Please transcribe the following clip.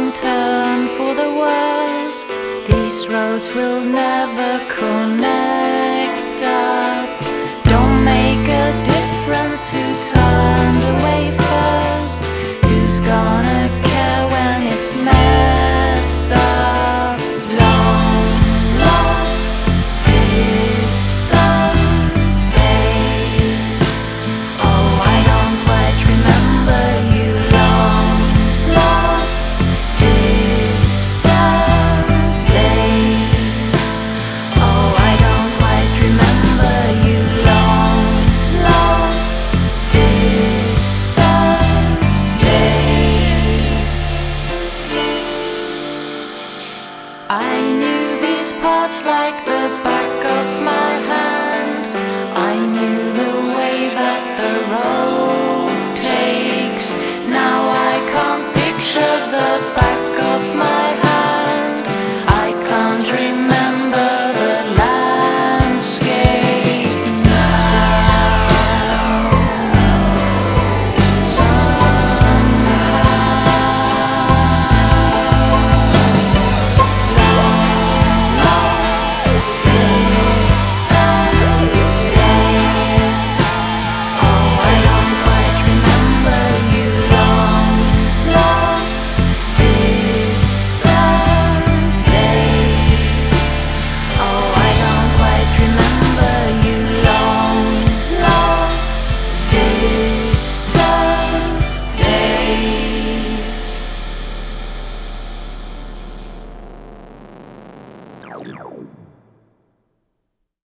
wrong turn for the worst. These roads will never connect up. Don't make a difference who turned away first. Who's gonna care when it's messed up? Long lost, distant days. Oh, I don't quite remember you. Long lost, distant days. Oh, I don't quite remember you. Long lost, distant days. I knew these parts like the back of my hand. I knew the way that the road takes. Now I can't picture the back of my hand. I can't remember the landscape now. Lost, distant days. Oh, I don't quite remember you. Long lost, distant days. Oh, I don't quite remember you. Long lost, distant days.